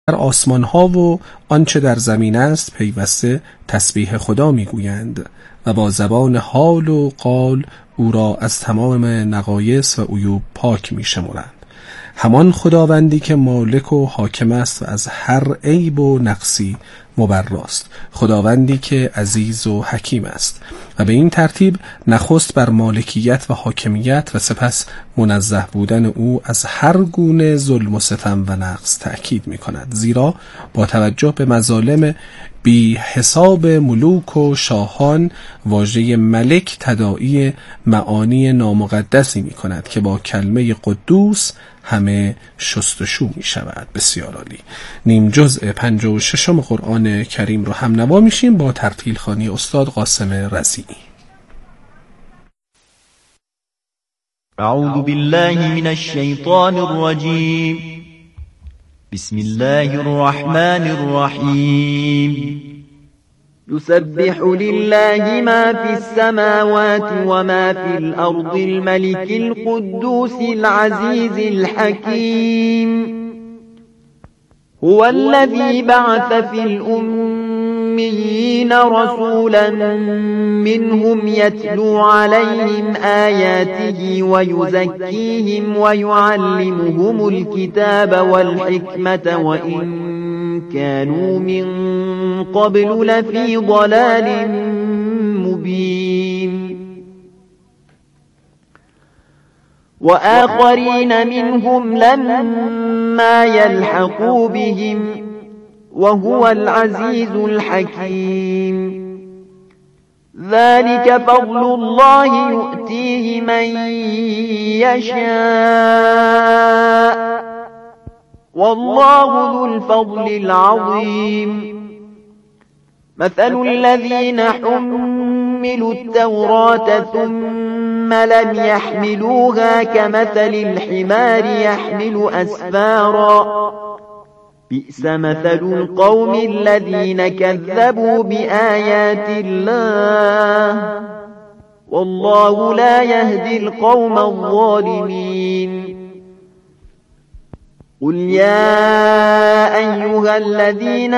در آسمان ها و آنچه در زمین است پیوسته تسبیح خدا میگویند و با زبان حال و قال او را از تمام نقایص و عیوب پاک میشمرند. همان خداوندی که مالک و حاکم است و از هر عیب و نقصی مبراست، خداوندی که عزیز و حکیم است و به این ترتیب نخست بر مالکیت و حاکمیت و سپس منزه بودن او از هر گونه ظلم و ستم و نقص تأکید می کند، زیرا با توجه به مظالم بی حساب ملوک و شاهان واژه ملک تداعی معانی نامقدسی می کند که با کلمه قدوس همه شستشو می شود. بسیار عالی. نیم جزء 56 قرآن کریم رو هم نوا میشیم با ترتیل خوانی استاد قاسم رضیعی. اعوذ بالله من الشیطان الرجیم. بسم الله الرحمن الرحیم. يسبح لله ما في السماوات وما في الأرض الملك القدوس العزيز الحكيم. هو الذي بعث في الأميين رسولا منهم يتلو عليهم آياته ويزكيهم ويعلمهم الكتاب والحكمة وإن كانوا من قبل لفي ضلال مبين. وآخرين منهم لما يلحقوا بهم وهو العزيز الحكيم. ذلك فضل الله يؤتيه من يشاء والله ذو الفضل العظيم. مثل الذين حملوا التوراة ثم لم يحملوها كمثل الحمار يحمل أسفارا بئس مثل القوم الذين كذبوا بآيات الله والله لا يهدي القوم الظالمين. قل يا أيها الذين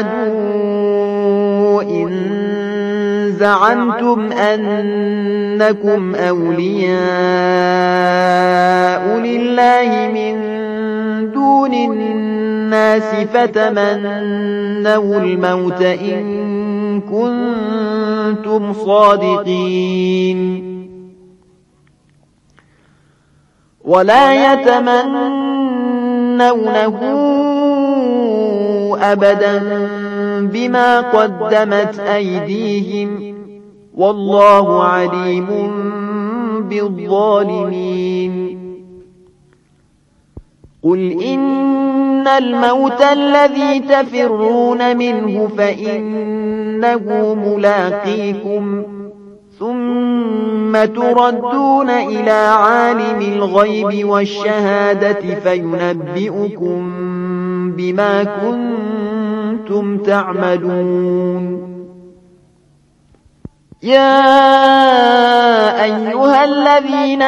هادوا إن زعمتم أنكم أولياء لله من دون الناس فتمنوا الموت إن كنتم صادقين ولا يتمنونه أبدا بما قدمت أيديهم والله عليم بالظالمين. قل إن الموت الذي تفرون منه فإنه ملاقيكم ثم تردون إلى عالم الغيب والشهادة فينبئكم بما كنتم تعملون. يا أيها الذين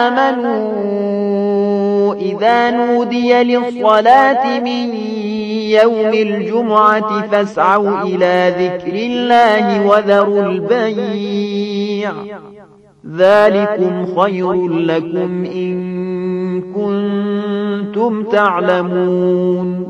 آمنوا إذا نودي للصلاة من يوم الجمعة فاسعوا إلى ذكر الله وذروا البيع ذلكم خير لكم إن كنتم تعلمون.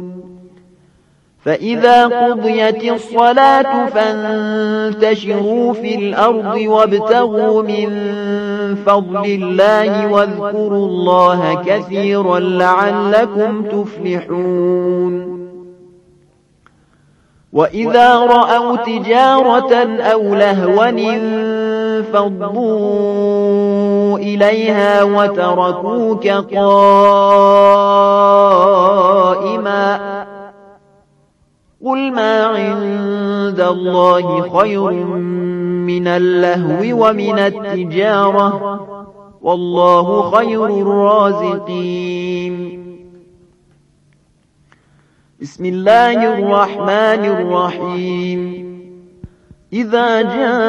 فإذا قضيت الصلاة فانتشروا في الأرض وابتغوا من فضل الله واذكروا الله كثيرا لعلكم تفلحون. وإذا رأوا تجارة أو لهوا انفضوا إليها وتركوك قائما قل ما عند الله خير من اللهو ومن التجارة والله خير الرازقين. بسم الله الرحمن الرحيم. إذا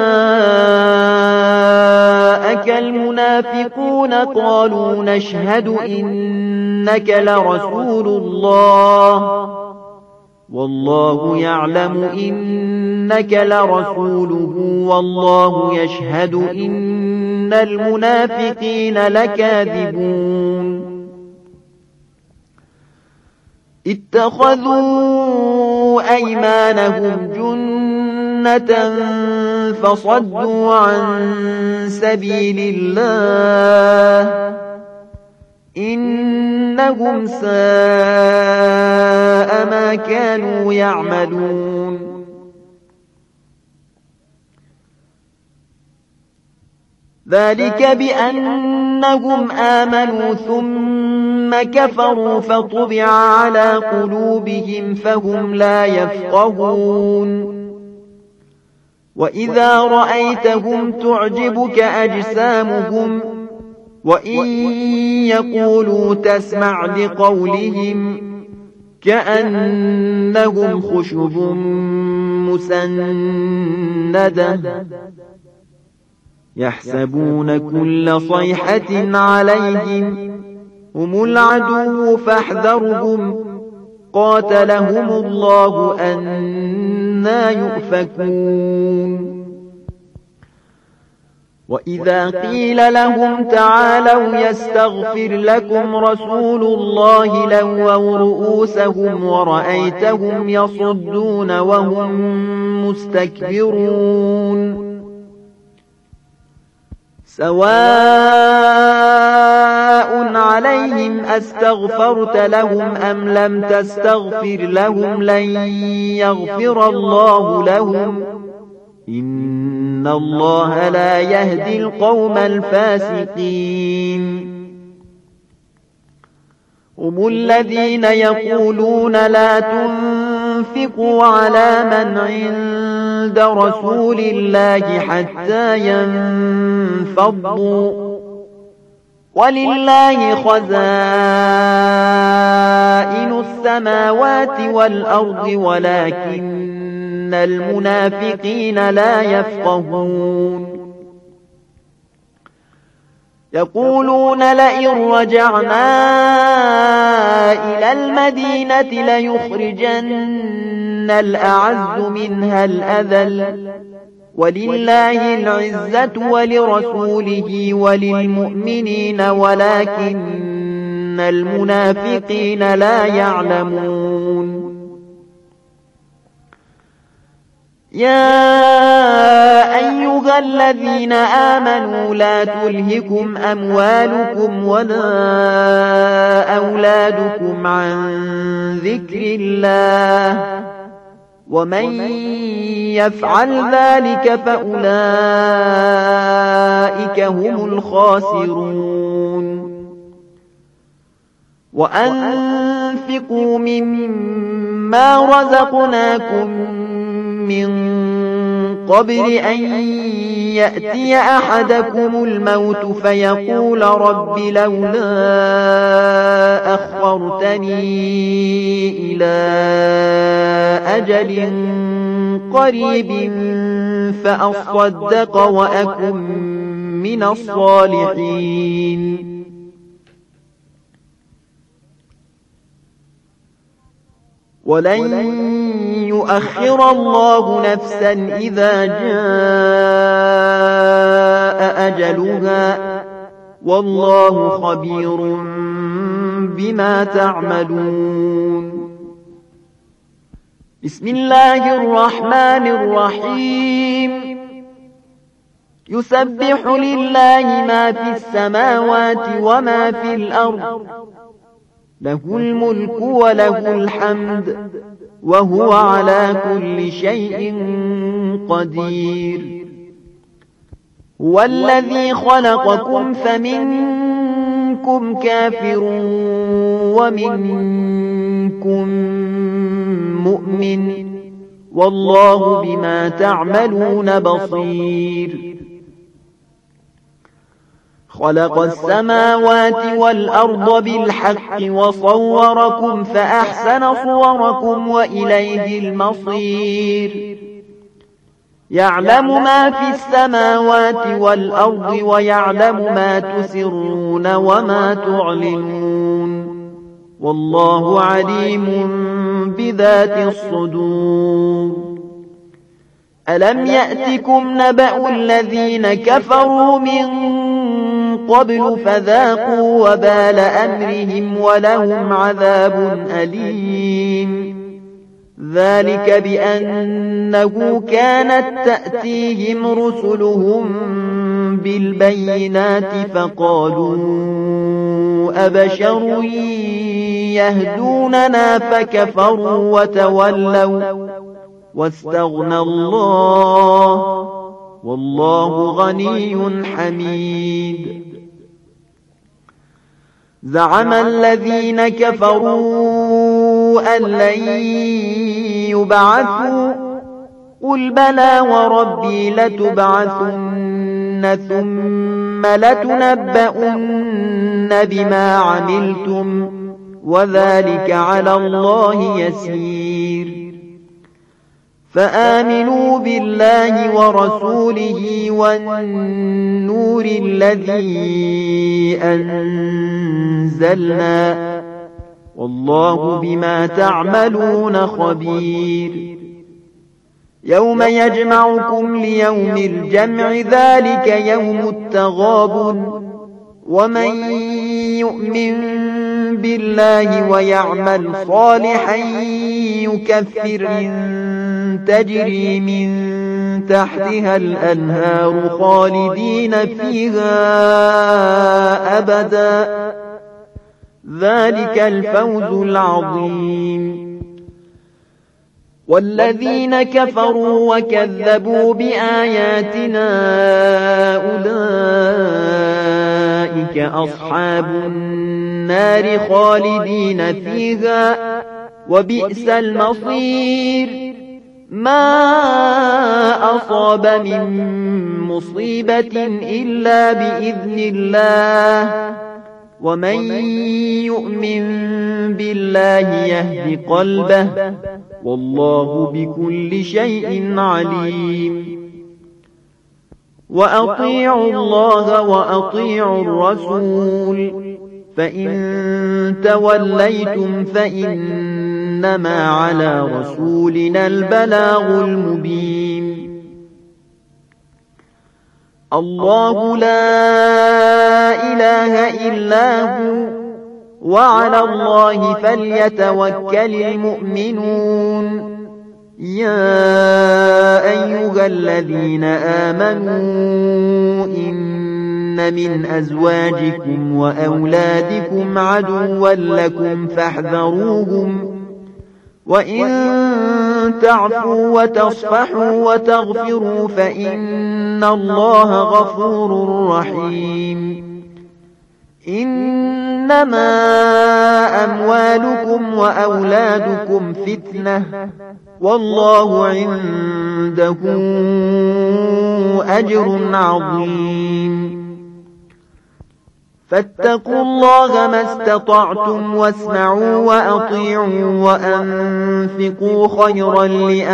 جاءك المنافقون قالوا نشهد إنك لرسول الله والله يعلم إنك لرسوله والله يشهد إن المنافقين لكاذبون اتخذوا أيمانهم جنة فصدوا عن سبيل الله إنهم ساء ما كانوا يعملون ذلك بأنهم آمنوا ثم كفروا فطبع على قلوبهم فهم لا يفقهون وإذا رأيتهم تعجبك أجسامهم وإن يقولوا تسمع لقولهم كأنهم خشب مسندة يحسبون كل صيحة عليهم هم العدو فاحذرهم قاتلهم الله أنى يؤفكون وإذا قيل لهم تعالوا يستغفر لكم رسول الله لووا رؤوسهم ورأيتهم يصدون وهم مستكبرون سواء عليهم أستغفرت لهم أم لم تستغفر لهم لن يغفر الله لهم إن الله لا يهدي القوم الفاسقين هم الذين يقولون لا تنفقوا على من عند رسول الله حتى ينفضوا ولله خزائن السماوات والأرض ولكن المنافقين لا يفقهون يقولون لئن رجعنا إلى المدينة ليخرجن الأعز منها الأذل ولله العزة ولرسوله وللمؤمنين ولكن المنافقين لا يعلمون يا أيها الذين آمنوا لا تلهكم أموالكم ولا أولادكم عن ذكر الله ومن يفعل ذلك فأولئك هم الخاسرون وأنفقوا مما رزقناكم من قبل أن يأتي أحدكم الموت فيقول رب لولا أخرتني إلى أجل قريب فأصدق وأكن من الصالحين ولن يؤخر الله نفسا إذا جاء أجلها والله خبير بما تعملون بسم الله الرحمن الرحيم يسبح لله ما في السماوات وما في الأرض له الملك وله الحمد وهو على كل شيء قدير هو الذي خلقكم فمنكم كافر ومنكم مؤمن والله بما تعملون بصير خلق السماوات والأرض بالحق وصوركم فأحسن صوركم وإليه المصير يعلم ما في السماوات والأرض ويعلم ما تسرون وما تعلنون والله عليم بذات الصدور. ألم يأتكم نبأ الذين كفروا من قبل فذاقوا وبال أمرهم ولهم عذاب أليم. ذلك بأنه كانت تأتيهم رسلهم بالبينات فقالوا أبشر يهدوننا فكفروا وتولوا واستغنى الله والله غني حميد. زعم الذين كفروا أن لن يبعثوا قل بلى وربي لتبعثن ثم لتنبؤن بما عملتم وذلك على الله يسير. فآمنوا بالله ورسوله والنور الذي أنزلنا والله بما تعملون خبير. يوم يجمعكم ليوم الجمع ذلك يوم التغابن ومن يؤمن بالله ويعمل صالحا يكفر تجري من تحتها الأنهار خالدين فيها أبدا ذلك الفوز العظيم. والذين كفروا وكذبوا بآياتنا أولئك أصحاب النار خالدين فيها وبئس المصير. ما أصاب من مصيبة إلا بإذن الله ومن يؤمن بالله يهد قلبه والله بكل شيء عليم. وأطيعوا الله وأطيعوا الرسول فإن توليتم فإنما على رسولنا البلاغ المبين. الله لا إله إلا هو وعلى الله فليتوكل المؤمنون. يا أيها الذين آمنوا إن من أزواجكم وأولادكم عدوا لكم فاحذروهم وإن تعفوا وتصفحوا وتغفروا فإن الله غفور رحيم. إنما أموالكم وأولادكم فتنة والله عنده أجر عظيم. فاتقوا الله ما استطعتم واسمعوا وأطيعوا وأنفقوا خيرا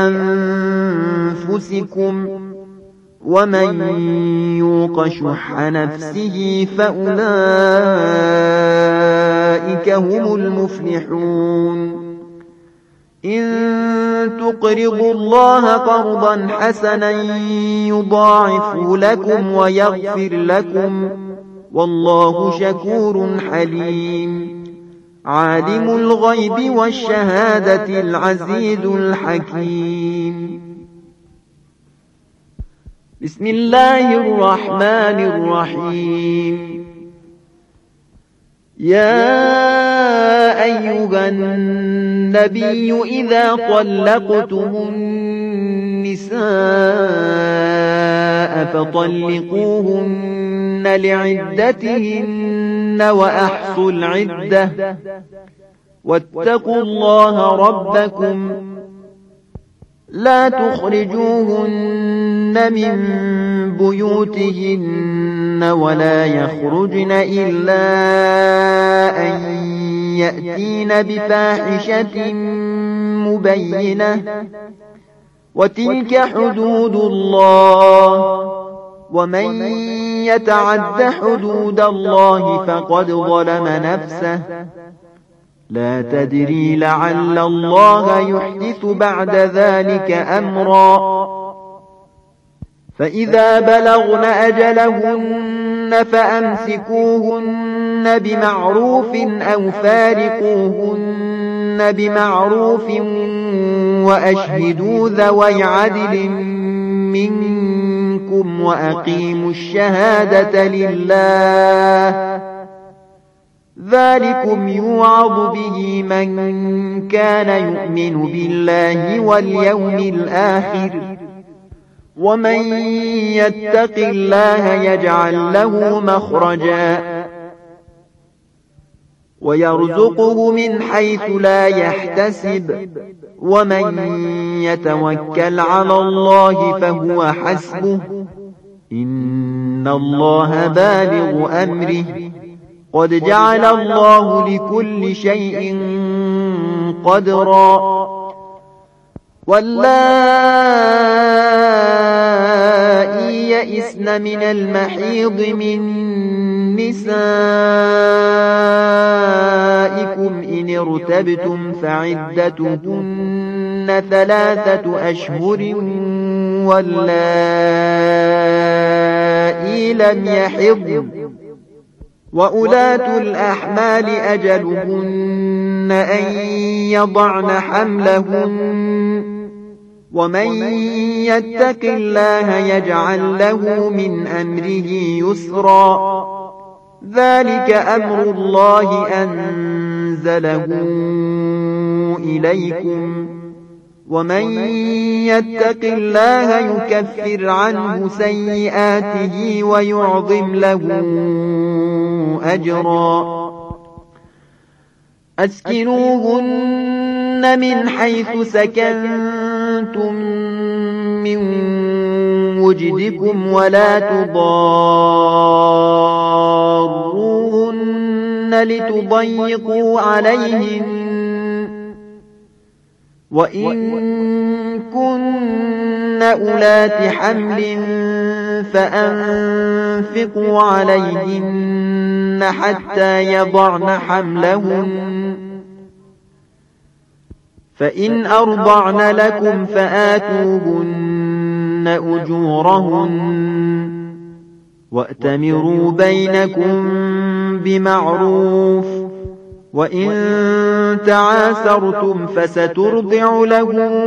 لأنفسكم ومن يوق شح نفسه فأولئك هم المفلحون. إن تقرضوا الله قرضا حسنا يضاعف لكم ويغفر لكم والله شكور حليم. عالم الغيب والشهادة العزيز الحكيم. بسم الله الرحمن الرحيم. يا أيها النبي إذا طلقتم النساء فطلقوهن لعدتهن وأحصوا العدة واتقوا الله ربكم لا تخرجوهن من بيوتهن ولا يخرجن إلا أن يأتين بفاحشة مبينة وتلك حدود الله ومن يتعد حدود الله فقد ظلم نفسه لا تدري لعل الله يحدث بعد ذلك أمرا فإذا بلغن أجلهن فأمسكوهن بمعروف أو فارقوهن بمعروف وأشهدوا ذوي عدل منكم وأقيموا الشهادة لله ذلكم يوعظ به من كان يؤمن بالله واليوم الآخر ومن يتق الله يجعل له مخرجا ويرزقه من حيث لا يحتسب ومن يتوكل على الله فهو حسبه إن الله بالغ أمره قد جعل الله لكل شيء قدرا واللائي يئسن من المحيض من نسائكم إن ارتبتم فعدتهن 3 أشهر واللائي لم يحضن وأولاة الأحمال أجلهن أن يضعن حملهن ومن يتق الله يجعل له من أمره يسرا ذلك أمر الله أنزله إليكم ومن يتق الله يكفر عنه سيئاته ويعظم له أجرا أسكنوهن من حيث سكنتم من وجدكم ولا تضاروهن لتضيقوا عليهن وإن كن أولات حمل فأنفقوا عليهن حتى يضعن حملهن فإن أرضعن لكم فآتوهن أجورهن وأتمروا بينكم بمعروف وإن تعاسرتم فسترضع له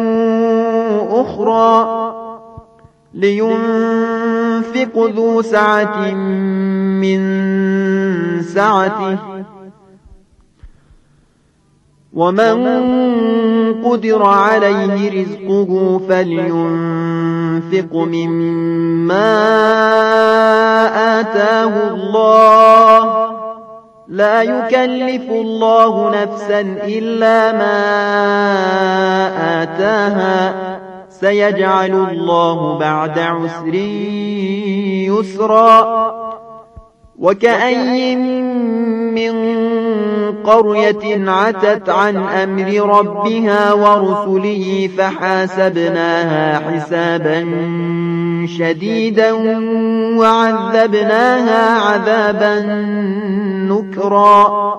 أخرى لينفق ذو سعة من سعته ومن قدر عليه رزقه فلينفق مما آتاه الله لا يكلف الله نفسا إلا ما آتاها سيجعل الله بعد عسر يسرا وكأي من قرية عتت عن أمر ربها ورسله فحاسبناها حسابا شديدا وعذبناها عذابا نكرا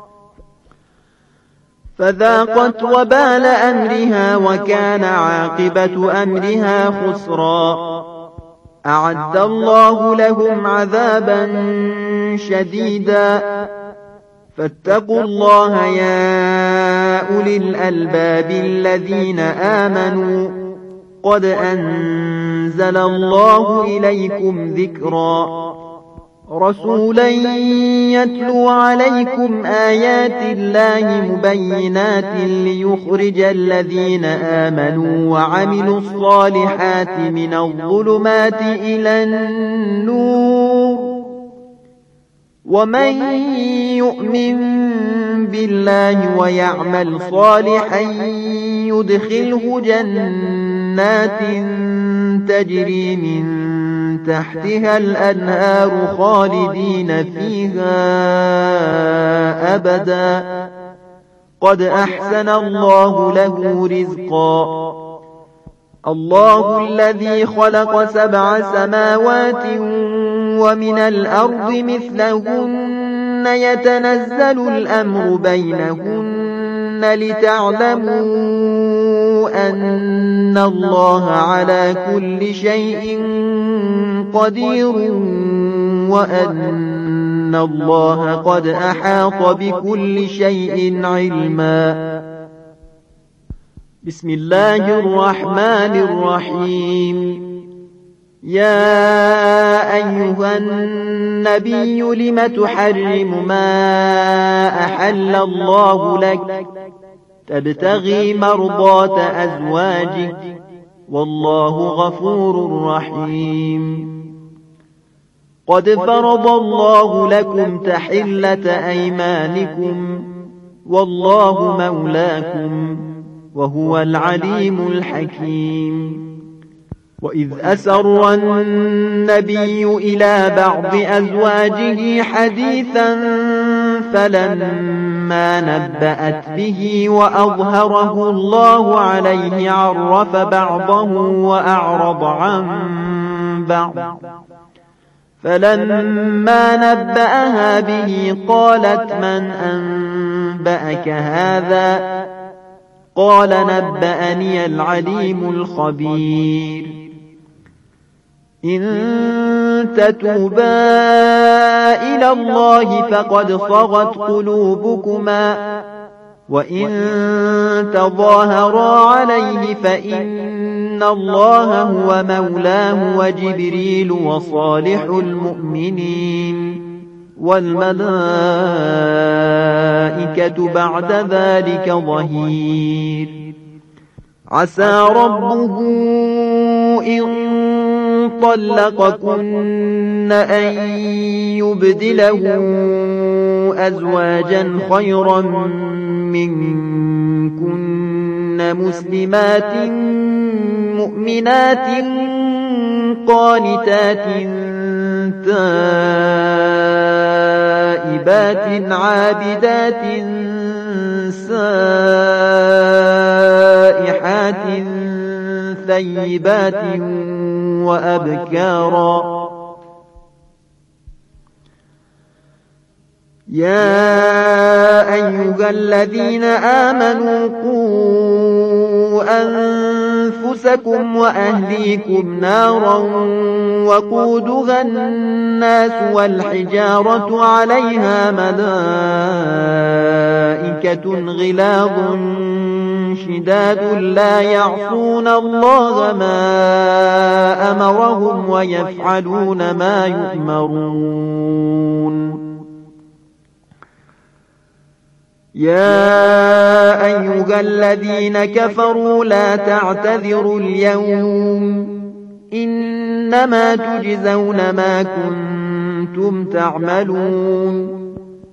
فذاقت وبال أمرها وكان عاقبة أمرها خسرا أعد الله لهم عذابا شديدا فاتقوا الله يا أولي الألباب الذين آمنوا قد أنزل الله إليكم ذكرا رسولا يتلو عليكم آيات الله مبينات ليخرج الذين آمنوا وعملوا الصالحات من الظلمات إلى النور ومن يؤمن بالله ويعمل صالحا يدخله جنات تجري من تحتها الأنهار خالدين فيها أبدا قد أحسن الله له رزقا الله الذي خلق 7 سماوات ومن الأرض مثلهن يتنزل الأمر بينهن لتعلموا أن الله على كل شيء قدير وأن الله قد أحاط بكل شيء علما. بسم الله الرحمن الرحيم. يا أيها النبي لم تحرم ما أحل الله لك تبتغي مرضات أزواجك والله غفور رحيم. قد فرض الله لكم تحلة أيمانكم والله مولاكم وهو العليم الحكيم. وإذ أسر النبي إلى بعض أزواجه حديثا فلما نبأت به وأظهره الله عليه عرف بعضه وأعرض عن بعض. فلما نبأها به قالت من أنبأك هذا؟ قال نبأني العليم الخبير. إن تتوبا إلى الله فقد صغت قلوبكما وإن تظاهرا عليه فإن الله هو مولاه وجبريل وصالح المؤمنين والملائكة بعد ذلك ظهير. عسى ربه إن طلقكن أن يبدله أزواجا خيرا منكن مسلمات مؤمنات قانتات تائبات عابدات سائحات ثيبات وأبكارا. يا أيها الذين آمنوا قوا أنفسكم وأهليكم نارا وقودها الناس والحجارة عليها ملائكة غلاظ شداد لا يعصون الله ما أمرهم ويفعلون ما يؤمرون. يا أيها الذين كفروا لا تعتذروا اليوم إنما تجزون ما كنتم تعملون.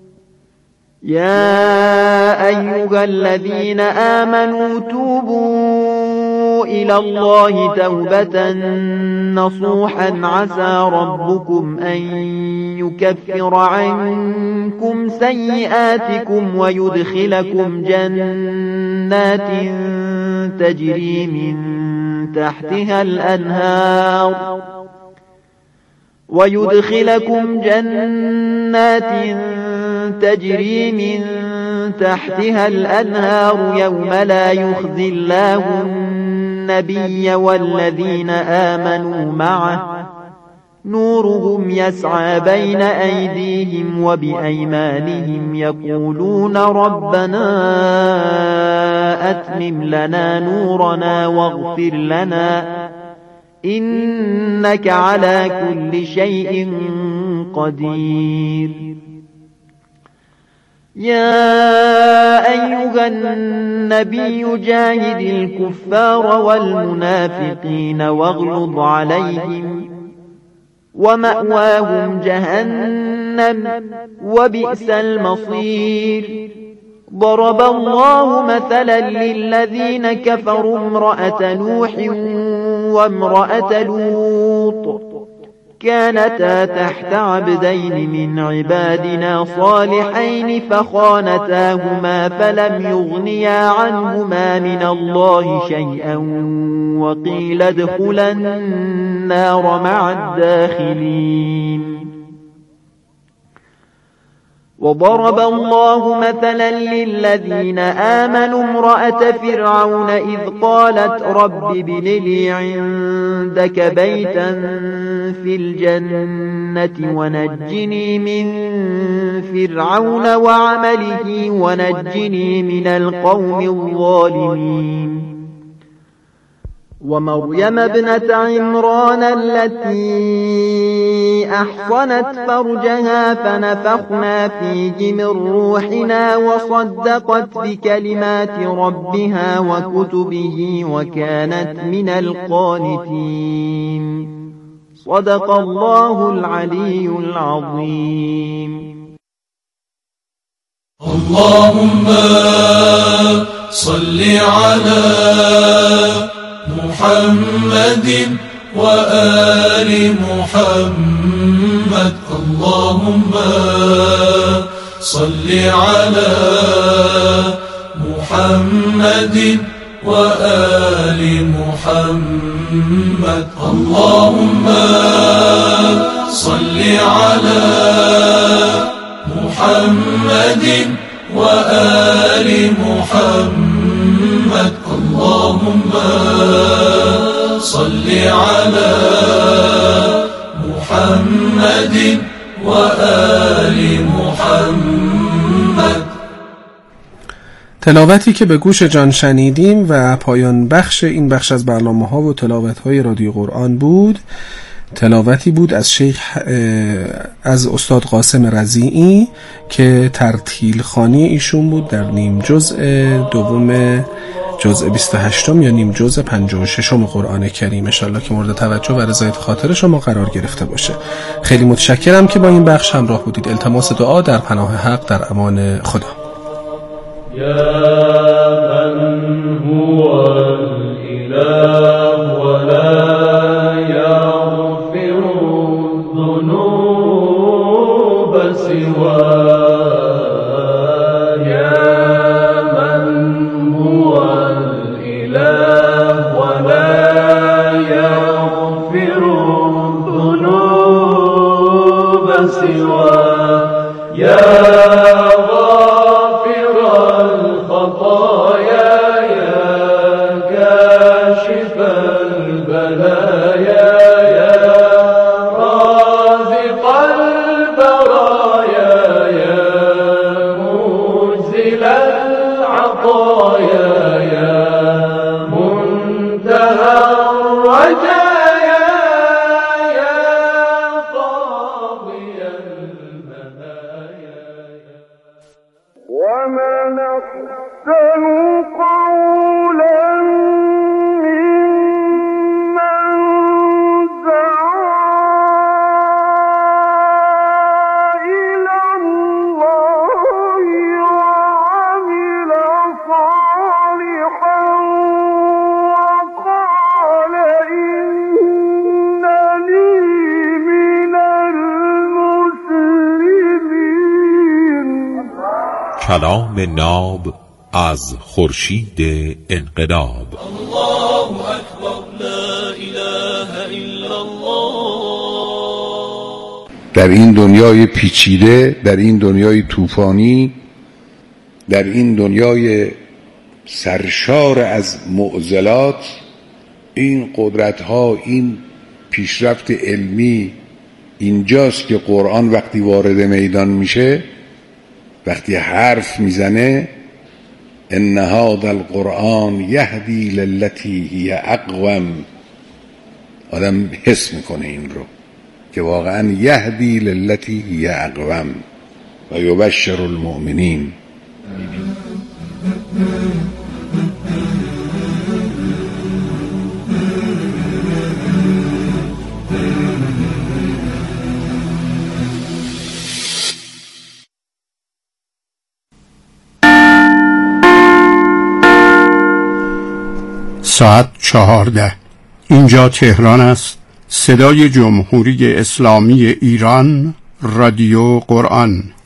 يا أيها الذين آمنوا توبوا إلى الله توبة نصوحا عسى ربكم أن يكفر عنكم سيئاتكم ويدخلكم جنات تجري من تحتها الأنهار يوم لا يخزي الله النبي والذين آمنوا معه نورهم يسعى بين أيديهم وبأيمانهم يقولون ربنا أتمم لنا نورنا واغفر لنا إنك على كل شيء قدير. يا أيها النبي جاهد الكفار والمنافقين واغلظ عليهم ومأواهم جهنم وبئس المصير. ضرب الله مثلا للذين كفروا امرأة نوح وامرأة لوط كانتا تحت عبدين من عبادنا صالحين فخانتاهما فلم يغنيا عنهما من الله شيئا وقيل ادخلا النار مع الداخلين. وضرب الله مثلا للذين آمنوا امرأة فرعون إذ قالت رب ابن لي عندك بيتا في الجنة ونجني من فرعون وعمله ونجني من القوم الظالمين ومريم ابنة عمران التي أحصنت فرجها فنفخنا فيه من روحنا وصدقت بكلمات ربها وكتبه وكانت من القانتين صدق الله العلي العظيم. اللهم صل على محمد وآل محمد. اللهم صل على محمد وآل محمد. اللهم صل على محمد وآل محمد. اللهم صل على محمد وآل محمد. تلاوتی که به گوش جان شنیدیم و پایان بخش این بخش از برنامه‌ها و تلاوت‌های رادیو قرآن بود، تلاوتی بود از استاد قاسم رضیعی که ترتیل خوانی ایشون بود در نیم جزء دوم جزء 28 یا نیم جزء 56 قرآن کریم. ان شاءالله که مورد توجه و رضایت خاطر شما قرار گرفته باشه. خیلی متشکرم که با این بخش همراه بودید. التماس دعا در پناه حق در امان خدا. یا من هو الاله ولا یغفر الذنوب سواه. کلام ناب از خورشید انقلاب. الله اکبر لا اله الا الله. در این دنیای پیچیده، در این دنیای طوفانی، در این دنیای سرشار از معضلات، این قدرت‌ها، این پیشرفت علمی اینجاست که قرآن وقتی وارد میدان میشه، وقتی حرف میزنه ان هذا القرآن یهدی للتی هی اقوم، آدم حس میکنه این رو که واقعا یهدی للتی هی اقوم و یبشر المؤمنین. ساعت 14. اینجا تهران است. صدای جمهوری اسلامی ایران، رادیو قرآن.